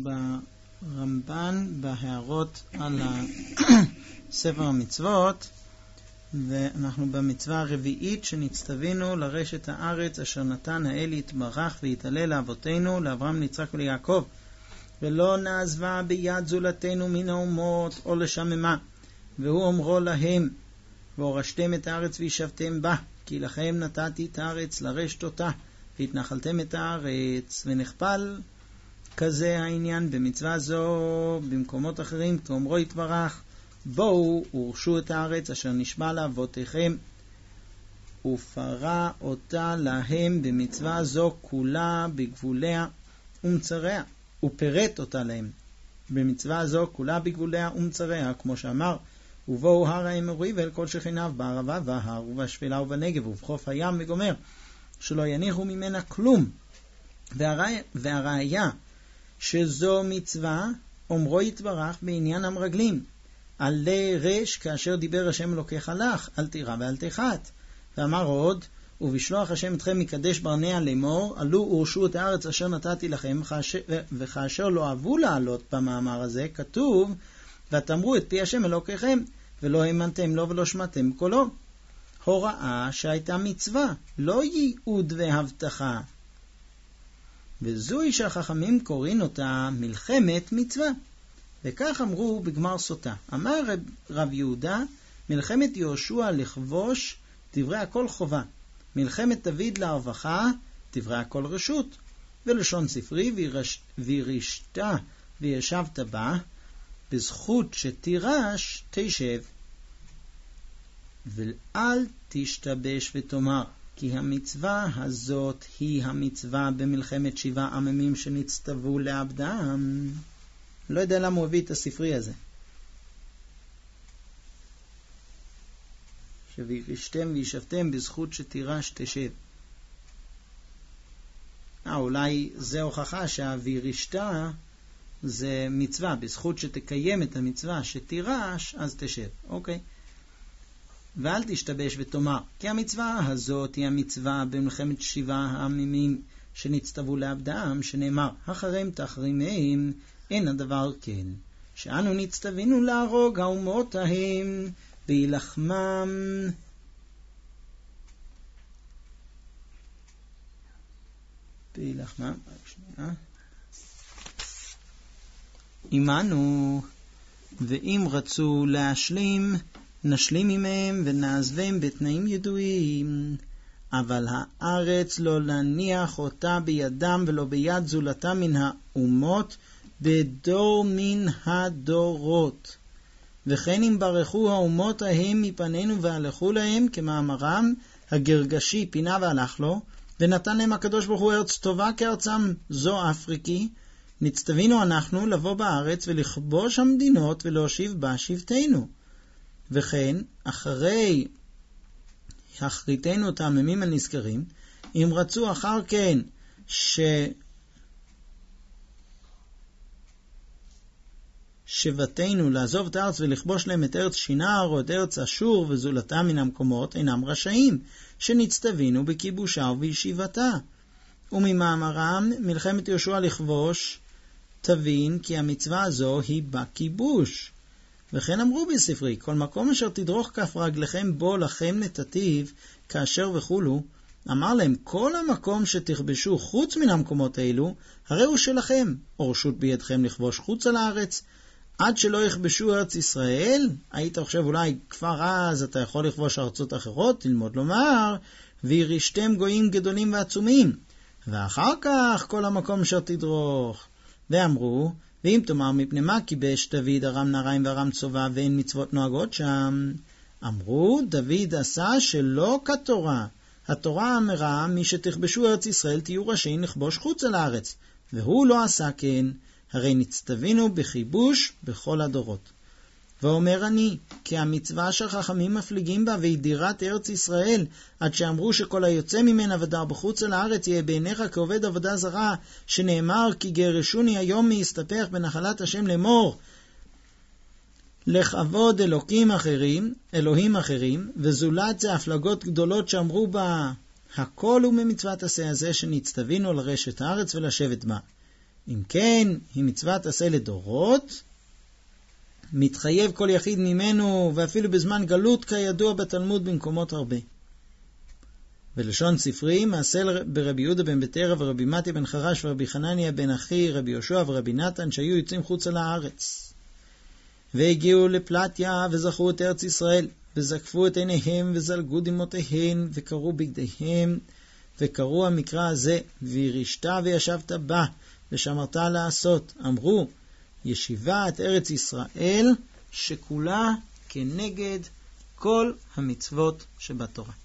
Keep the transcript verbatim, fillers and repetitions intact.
ברמב"ן בהערות על ספר המצוות, ואנחנו במצווה הרביעית שנצטווינו לרשת הארץ אשר נתן האל יתברך ויתעלה לאבותינו לאברהם ליצחק וליעקב, ולא נעזבה ביד זולתנו מן האומות או לשממה. והוא אומרו להם, והורשתם את הארץ וישבתם בה, כי לכם נתתי את הארץ לרשת אותה, והתנחלתם את הארץ. ונכפל כזה העניין במצווה זו במקומות אחרים, כאומרו יתברך, בואו ורשו את הארץ אשר נשבע לאבותיכם, ופרה אותה להם במצווה זו כולה בגבוליה ומצריה, ופרט אותה להם במצווה זו כולה בגבוליה ומצריה, כמו שאמר, ובואו הר האמורי ואל כל שכניו בערבה וההר ובשפלה ובנגב ובחוף הים וגומר, שלא יניחו ממנה כלום. והראיה שזו מצווה אומרו יתברך בעניין המרגלים, עלי רש כאשר דיבר השם אלוקיך לך, אל תירא ואל תחת. ואמר עוד, ובשלוח השם אתכם מקדש ברנע לאמור, עלו ורשו את הארץ אשר נתתי לכם, וכאשר לא אהבו לעלות במאמר הזה, כתוב, ותאמרו את פי השם אלוקיכם, ולא האמנתם לו ולא שמעתם קולו. הוראה שהייתה מצווה, לא ייעוד והבטחה. וזוהי שהחכמים קוראים אותה מלחמת מצווה. וכך אמרו בגמר סוטה. אמר רב, רב יהודה, מלחמת יהושע לכבוש, דברי הכל חובה. מלחמת דוד להרווחה, דברי הכל רשות. ולשון ספרי, וירש, וירשת וישבת בה, בזכות שתירש תשב. ואל תשתבש ותאמר, כי המצווה הזאת היא המצווה במלחמת שבעה עממים שנצטוו לעבדם. לא יודע למה הוא הביא את הספרי הזה. שווירשתם וישבתם בזכות שתירש תשב. אה, אולי זה הוכחה שהווירשתה זה מצווה, בזכות שתקיים את המצווה שתירש, אז תשב. אוקיי. ואל תשתבש ותאמר, כי המצווה הזאת היא המצווה במלחמת שבעה העממים שנצטוו לעבדם, שנאמר, אחריהם תחרימם, אין הדבר כן, שאנו נצטווינו להרוג האומות ההם וילחמם. וילחמם, רק שנייה. עמנו, ואם רצו להשלים, נשלים עמהם ונעזבם בתנאים ידועים. אבל הארץ לא להניח אותה בידם ולא ביד זולתה מן האומות, בדור מן הדורות. וכן אם ברכו האומות ההם מפנינו והלכו להם, כמאמרם, הגרגשי פינה והלך לו, ונתן להם הקדוש ברוך הוא ארץ טובה כארצם זו אפריקי, נצטווינו אנחנו לבוא בארץ ולכבוש המדינות ולהושיב בה שבטנו. וכן, אחרי אחריתנו את העממים הנזכרים, אם רצו אחר כן ש... שבטנו לעזוב את הארץ ולכבוש להם את ארץ שינר או את ארץ אשור וזולתה מן המקומות, אינם רשאים, שנצטווינו בכיבושה ובישיבתה. וממאמרם מלחמת יהושע לכבוש, תבין כי המצווה הזו היא בכיבוש. וכן אמרו בספרי, כל מקום אשר תדרוך כף רגליכם בו לכם נתתיו, כאשר וכולו, אמר להם, כל המקום שתכבשו חוץ מן המקומות האלו, הרי הוא שלכם, או רשות בידכם לכבוש חוץ על הארץ, עד שלא יכבשו ארץ ישראל. היית חושב אולי כבר אז אתה יכול לכבוש ארצות אחרות, ללמוד לומר, וירשתם גויים גדולים ועצומים, ואחר כך כל המקום אשר תדרוך. ואמרו, ואם תאמר מפני מה כיבש דוד ארם נהריים וארם צובא ואין מצוות נוהגות שם? אמרו, דוד עשה שלא כתורה. התורה אמרה, מי שתכבשו ארץ ישראל תהיו רשאים לכבוש חוץ על הארץ, והוא לא עשה כן, הרי נצטווינו בכיבוש בכל הדורות. ואומר אני, כי המצווה שחכמים מפליגים בה והדירת ארץ ישראל, עד שאמרו שכל היוצא ממנה ודר בחוץ על הארץ יהיה בעיניך כעובד עבודה זרה, שנאמר כי גרשוני היום מהסתפח בנחלת השם לאמור, לכבוד אלוקים אחרים, אלוהים אחרים, וזולת זה הפלגות גדולות שאמרו בה, הכל הוא ממצוות עשה הזה שנצטווינו לרשת הארץ ולשבת בה. אם כן, היא מצוות עשה לדורות, מתחייב כל יחיד ממנו, ואפילו בזמן גלות כידוע בתלמוד במקומות הרבה. ולשון ספרי, מעשה ברבי יהודה בן בתרא ורבי מתיה בן חרש ורבי חנניה בן אחי, רבי יהושע ורבי נתן, שהיו יוצאים חוצה לארץ. והגיעו לפלטיה וזכרו את ארץ ישראל, וזקפו את עיניהם וזלגו דמעותיהם, וקראו בגדיהם, וקראו המקרא הזה, וירשת וישבת בה, ושמרת לעשות. אמרו, ישיבת ארץ ישראל, שכולה כנגד כל המצוות שבתורה.